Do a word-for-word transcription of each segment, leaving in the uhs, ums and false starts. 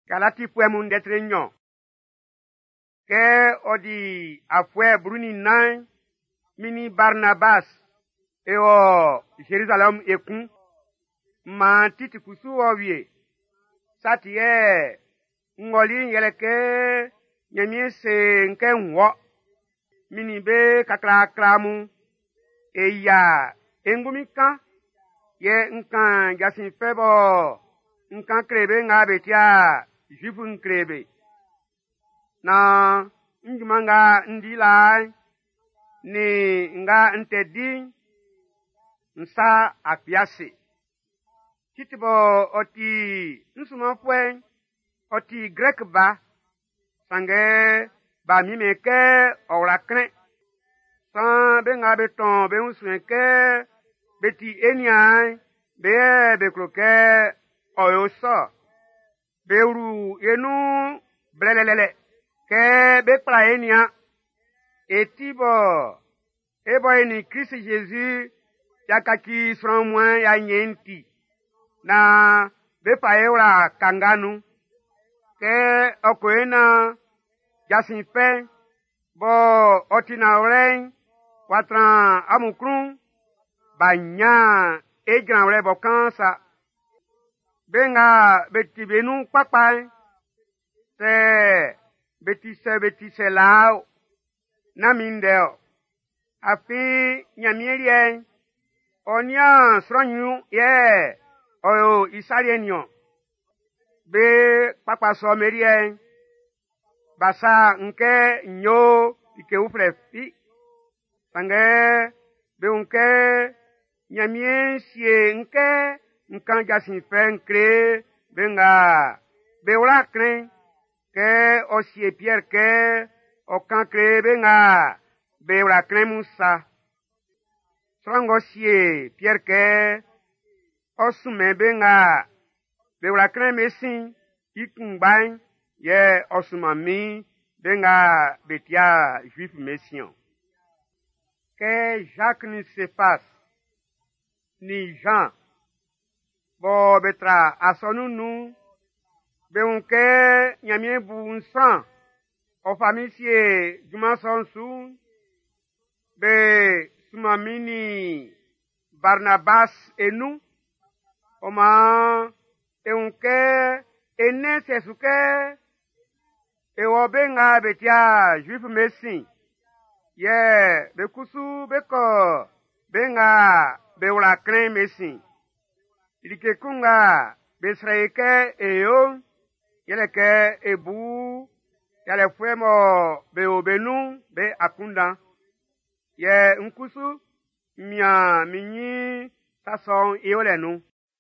Kalati fue mun d'être nyon. Ke odi afwe bruni nan mini Barnabas e o Jerusalem ekun ma titi kusu owie sati e ngoli yeleke nyamie se nke nwo mini be kakra kramu e ya engumi kan ye nkan jasin febo nkan krebe nga betia jufu nkrebe na njumanga ndila ni nga ntedi nsa apiase kitibo oti nsumafwe oti grek ba sange ba mi meke ora kren san be nga beton be unsuenke beti enia be be kroke oyoso beuru enu blelelele ke be pra enia etibo ebo eni Christ Jésus yakaki sron moins ya nyenti na be pa eura kanganu ke okoena jasin pe bo otina oren watran amukrun banya e gran re bokansa benga beti benu papa te beti se beti se lao na mindeo afi nyamierie onia sronyu ye oyo isarienio be papa so merie basa nke nyo ike ufrefi sange be unke nyamie sie nke nkan jasin fe nkre benga be ora kren ke osie Pierre ke okan kre benga be ora kren musa Strango sie Pierre ke osume benga be ora kren mesin ikungban ye osumami benga betia juif mession que Jacques ni se passe ni Jean bo betra asonunu be unke nyamie bu unsan o famisie juma sonsu be sumamini Barnabas enu oma e unke ene sesuke e obenga betia juif mesin ye be kusu beko benga be ura kren mesin ilike kunga be sreike eyo yeleke ebu yale fuemo be obenu be akunda ye nkusu mia minyi sason eolenu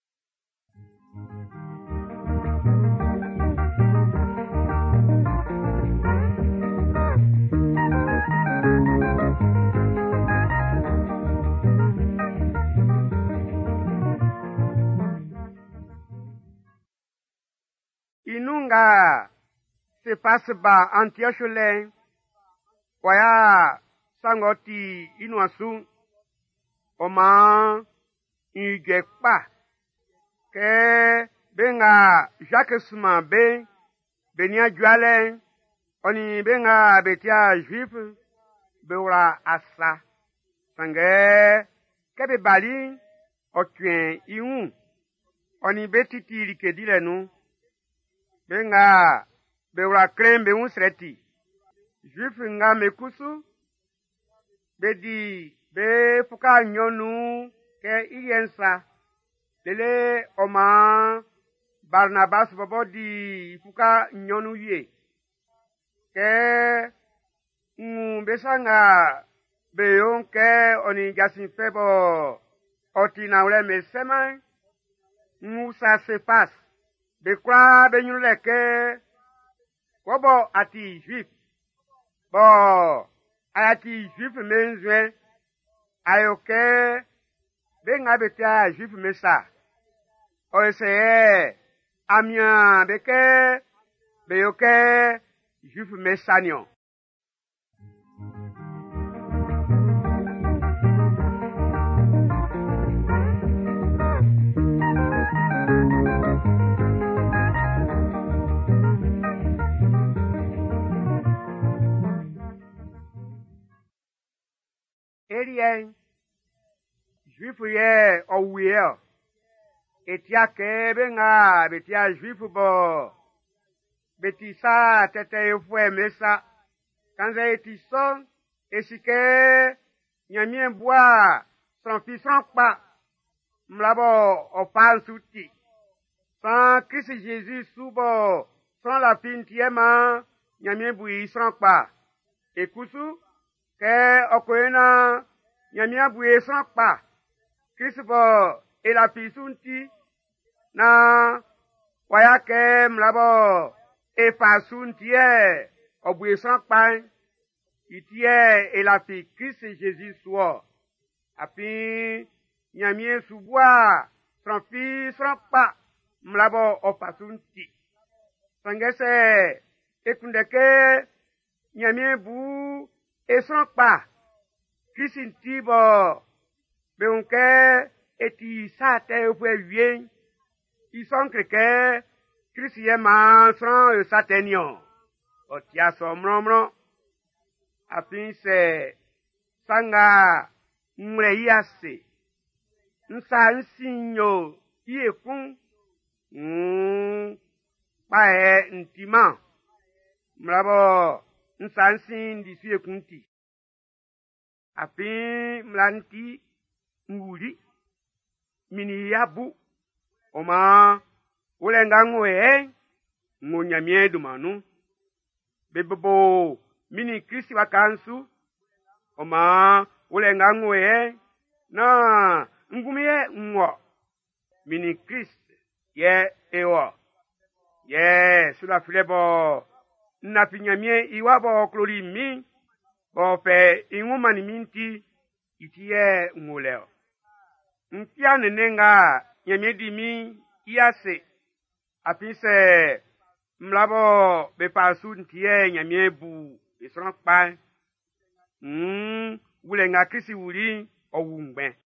inunga se passe ba Antiochole waya sangoti inuasu oma igepa ke benga Jacques Suma be benia juale oni benga betia juif beura asa sange kebe bali otuen iun oni betiti likedilenu benga beura krem be un sreti juif nga mekusu bedi be fuka nyonu ke iriensa lele oma Barnabas bobodi fuka nyonu ye ke un besanga be on ke oni jasin febo otina ule mesema musa se passe be kwa be nyule ke wobo ati juif bo ayati juif menzwe ayoke benga betia juif mesa oese amia beke beyoke juif mesanyo yen juifu ye owie etia ke benga betia juifu bo betisa tete efwe mesa kanza etison esike nyamien bois son fison pa mlabo opan suti sans Christ Jésus subo sans la pintiema nyamien bui sans pa ekusu ke okoena nyamien bui sans pa Christ bo ela pisunti na waya ke mlabo e pasunti e obui sans pa itie ela pi Christ Jésus so api nyamien subwa sans fi sans pa mlabo opasunti sangese ekundeke nyamien bu eson pa Christi bo beunke eti sate fwe bien ison kreke Christi ye man son satenion otia somromro apin se sanga mre yase nsa nsinyo yekun mm pae ntima mlabo nsansin disi ekunti apin mlanti nguri mini yabu oma ulenga ngwe ngonyamie dumanu bebebo mini Kristi wakansu oma ulenga ngwe na ngumie ngwo mini Kristi ye ewo ye sula filebo na pinyamie iwabo klori mi bo fe ingumani minti itie nguleo mpia nenenga nyamie di mi iase apise mlabo be pasu ntie nyamie bu isron pa mm wulenga Kristi wuri owungbe